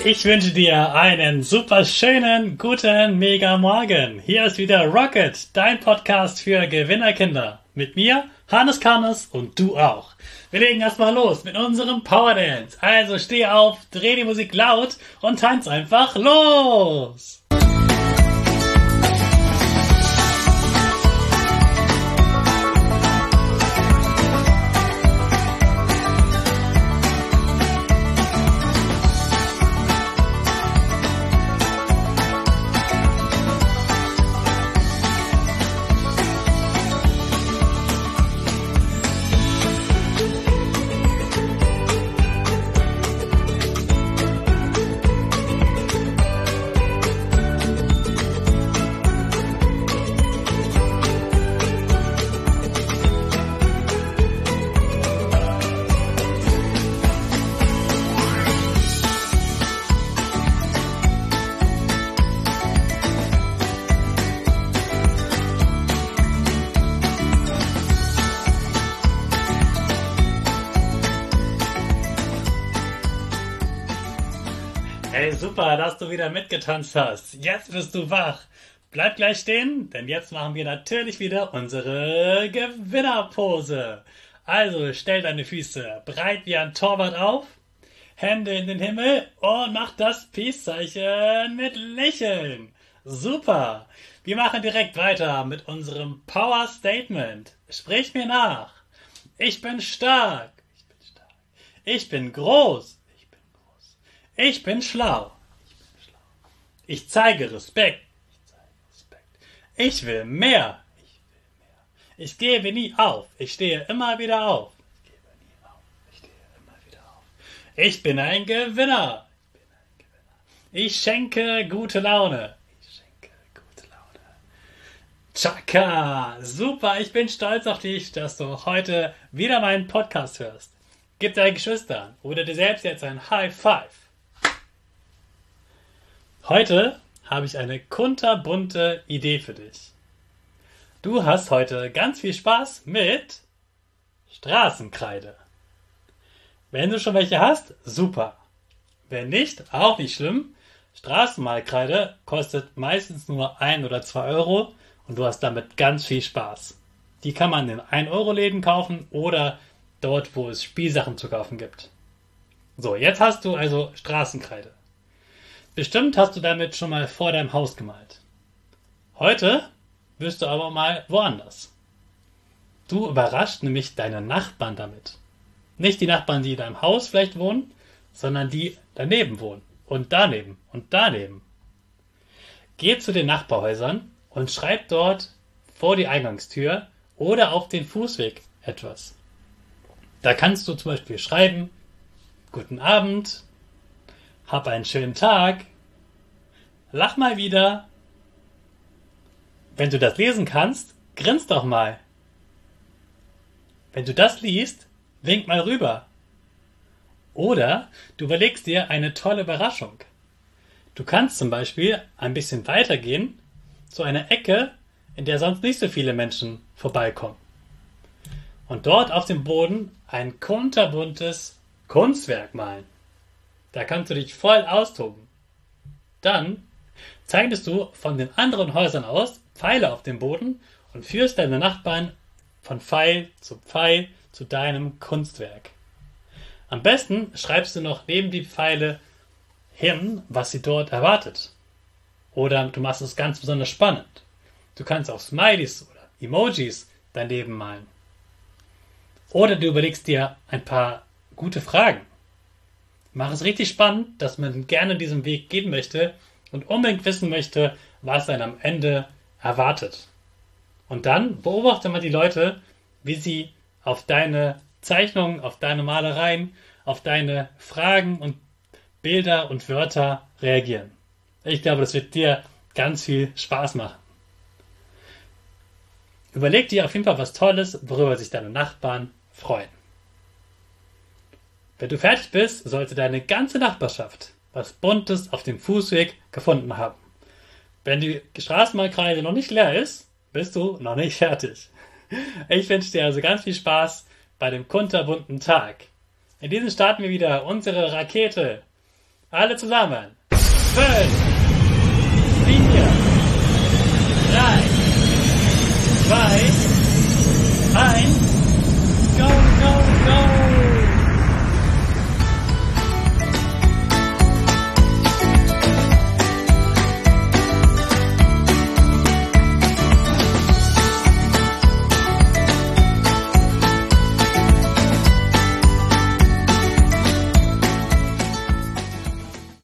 Ich wünsche dir einen super schönen, guten, mega Morgen. Hier ist wieder Rocket, dein Podcast für Gewinnerkinder. Mit mir, Hannes Karnes und du auch. Wir legen erstmal los mit unserem Power Dance. Also steh auf, dreh die Musik laut und tanz einfach los. Hey, super, dass du wieder mitgetanzt hast. Jetzt bist du wach. Bleib gleich stehen, denn jetzt machen wir natürlich wieder unsere Gewinnerpose. Also stell deine Füße breit wie ein Torwart auf, Hände in den Himmel und mach das Peace-Zeichen mit Lächeln. Super. Wir machen direkt weiter mit unserem Power Statement. Sprich mir nach. Ich bin stark. Ich bin stark. Ich bin groß. Ich bin schlau. Ich zeige Respekt. Ich will mehr. Ich gebe nie auf. Ich stehe immer wieder auf. Ich bin ein Gewinner. Ich schenke gute Laune. Chaka! Super, ich bin stolz auf dich, dass du heute wieder meinen Podcast hörst. Gib deinen Geschwistern oder dir selbst jetzt ein High Five. Heute habe ich eine kunterbunte Idee für dich. Du hast heute ganz viel Spaß mit Straßenkreide. Wenn du schon welche hast, super. Wenn nicht, auch nicht schlimm. Straßenmalkreide kostet meistens nur 1 oder 2 Euro und du hast damit ganz viel Spaß. Die kann man in 1-Euro-Läden kaufen oder dort, wo es Spielsachen zu kaufen gibt. So, jetzt hast du also Straßenkreide. Bestimmt hast du damit schon mal vor deinem Haus gemalt. Heute wirst du aber mal woanders. Du überraschst nämlich deine Nachbarn damit. Nicht die Nachbarn, die in deinem Haus vielleicht wohnen, sondern die daneben wohnen und daneben und daneben. Geh zu den Nachbarhäusern und schreib dort vor die Eingangstür oder auf den Fußweg etwas. Da kannst du zum Beispiel schreiben: Guten Abend, hab einen schönen Tag, lach mal wieder. Wenn du das lesen kannst, grinst doch mal. Wenn du das liest, wink mal rüber. Oder du überlegst dir eine tolle Überraschung. Du kannst zum Beispiel ein bisschen weitergehen zu einer Ecke, in der sonst nicht so viele Menschen vorbeikommen. Und dort auf dem Boden ein kunterbuntes Kunstwerk malen. Da kannst du dich voll austoben. Dann zeichnest du von den anderen Häusern aus Pfeile auf dem Boden und führst deine Nachbarn von Pfeil zu deinem Kunstwerk. Am besten schreibst du noch neben die Pfeile hin, was sie dort erwartet. Oder du machst es ganz besonders spannend. Du kannst auch Smileys oder Emojis daneben malen. Oder du überlegst dir ein paar gute Fragen. Mach es richtig spannend, dass man gerne diesen Weg gehen möchte und unbedingt wissen möchte, was einen am Ende erwartet. Und dann beobachte mal die Leute, wie sie auf deine Zeichnungen, auf deine Malereien, auf deine Fragen und Bilder und Wörter reagieren. Ich glaube, das wird dir ganz viel Spaß machen. Überleg dir auf jeden Fall was Tolles, worüber sich deine Nachbarn freuen. Wenn du fertig bist, sollte deine ganze Nachbarschaft was Buntes auf dem Fußweg gefunden haben. Wenn die Straßenmalkreide noch nicht leer ist, bist du noch nicht fertig. Ich wünsche dir also ganz viel Spaß bei dem kunterbunten Tag. In diesem starten wir wieder unsere Rakete. Alle zusammen. 5, 4, 3, 2,